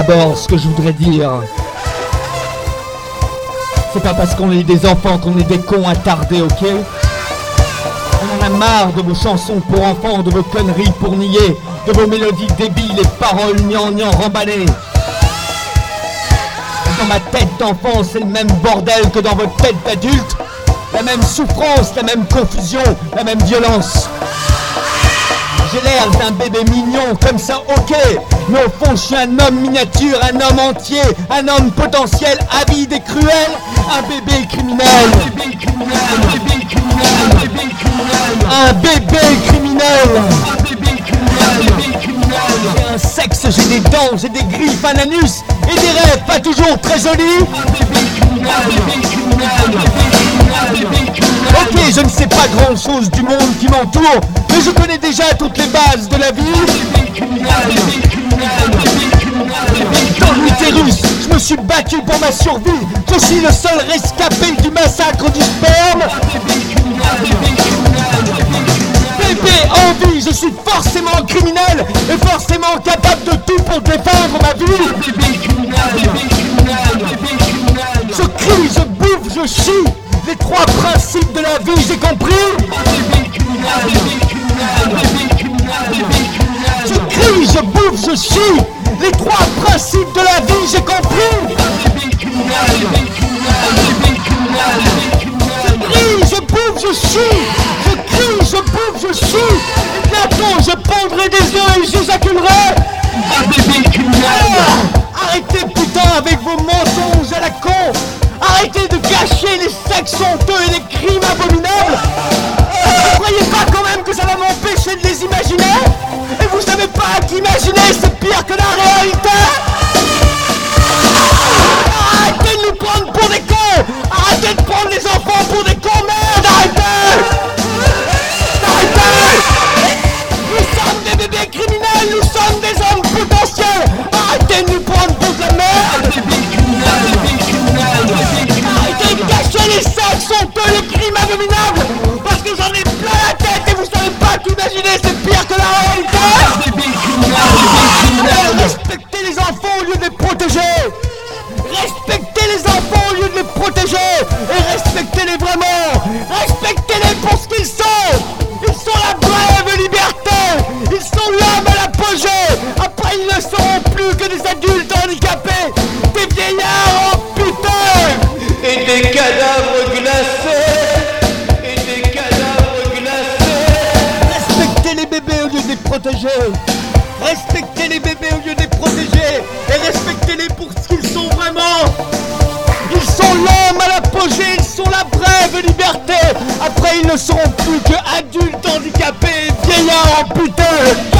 d'abord, ce que je voudrais dire, c'est pas parce qu'on est des enfants qu'on est des cons attardés, ok? On en a marre de vos chansons pour enfants, de vos conneries pour nier, de vos mélodies débiles et paroles gnangnan remballées. Dans ma tête d'enfant, c'est le même bordel que dans votre tête d'adulte. La même souffrance, la même confusion, la même violence. J'ai l'air d'un bébé mignon, comme ça, ok. Mais au fond, je suis un homme miniature, un homme entier, un homme potentiel, avide et cruel. Un bébé criminel. Un bébé criminel. Un bébé criminel. J'ai un sexe, j'ai des dents, j'ai des griffes, un anus et des rêves pas toujours très jolis. Ok, je ne sais pas grand chose du monde qui m'entoure, mais je connais déjà toutes les bases de la vie. Dans l'utérus, je me suis battu pour ma survie. Je suis le seul rescapé du massacre du sperme. Bébé en vie, je suis forcément criminel et forcément capable de tout pour défendre ma vie. Je crie, je bouffe, je chie. Les trois principes de la vie, j'ai compris. Je crie, je bouffe, je chie. Les trois principes de la vie, j'ai compris. Je crie, je bouffe, je chie. Je crie, je bouffe, je chie. Et bientôt, je pondrai des œufs et j'éjaculerai. Arrêtez putain avec vos mensonges à la con. Arrêtez de cacher les sexes honteux et les crimes abominables. Vous croyez pas quand même que ça va m'empêcher de les imaginer? Et vous savez pas qu'imaginer c'est pire que la réalité? Arrêtez de nous prendre pour des cons. Arrêtez de prendre les enfants pour des cons. Merde, arrêtez. Arrêtez. Nous sommes des bébés criminels. Nous sommes des hommes potentiels. Arrêtez de nous prendre pour de la merde. Arrêtez de cacher les sexes honteux, les crimes abominables. Parce que j'en ai plein la tête et vous savez pas qu'imaginer c'est pire que la réalité. Respectez les enfants au lieu de les protéger. Respectez les enfants au lieu de les protéger. Et respectez-les vraiment. Respectez-les pour ce qu'ils sont. Ils sont la brève liberté. Ils sont l'homme à l'apogée. Après ils ne seront plus que des adultes handicapés. Des vieillards amputés. Et des cadavres glacés. Et des cadavres glacés. Respectez les bébés au lieu de les protéger. Respectez les bébés au lieu de les protéger. Et respectez-les pour ce qu'ils sont vraiment. Ils sont l'homme à l'apogée. Ils sont la brève liberté. Après ils ne seront plus que adultes handicapés, vieillards amputés.